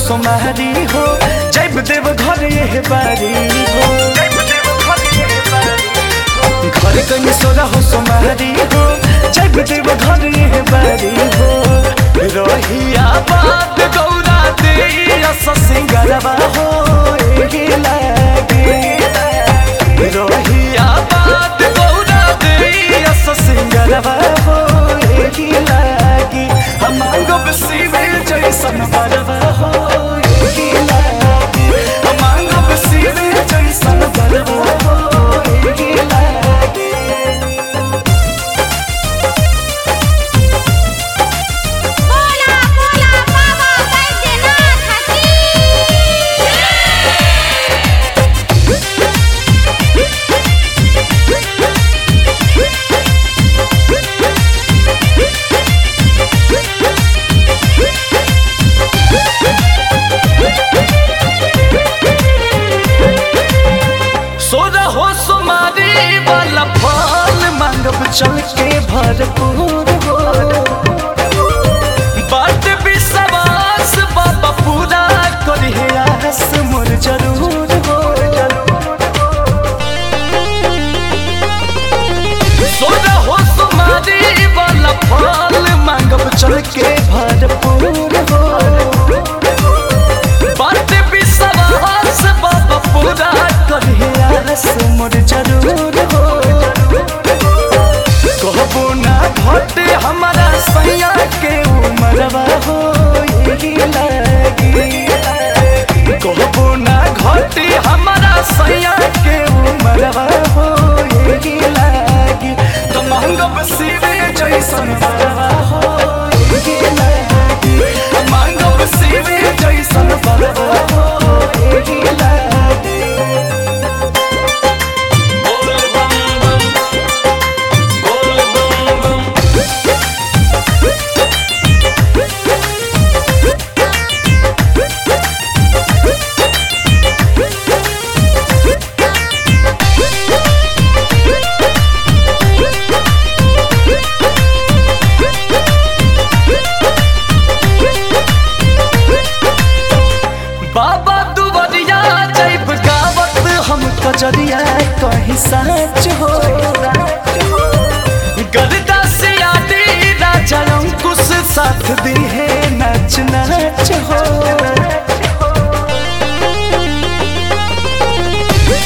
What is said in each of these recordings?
सोमारी हो जैब देव घर ये बारी हो घर कहीं सोरा हो सोमारी हो जैब देव घर ये बारी हो रहिया बात गौरा दे सिंगरवा हो लागे रहिया बात गौरा दे सिंगरवा हो लागी हम गब शिवे जैसन बरवा हो लागी हम गब शिवे जैसन बरवा हो लागी बोला बोला बाबा बैद्यनाथ सोरा हो सुमारी वाला फल मांगब चल के भरपूर हो बात विश्वास बाबा पूरा करिहे आस मोर जरूर हो सोरा हो सुमारी वाला फल मांगब चल के भरपूर हो बात विश्वास बाबा पूरा करिहे आस मोर जरूर हो कहबो ना घटे हमारा सैया के उमरवा हो लागी कहबो ना घटे हमारा सैया के उमरवा हो लागी तो मांगब शिवे जैसन बरवा हो लागी मांगब शिवे जैसन बरवा हो लागी बाबा दुबरिया जैब गावत हम कजरिया कहीं सच हो गरदा से आदि राजा अंकुश साथ दी है नच नच हो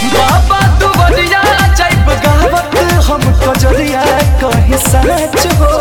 बाबा दुबरिया जैब गावत हम कजरिया कहीं सच हो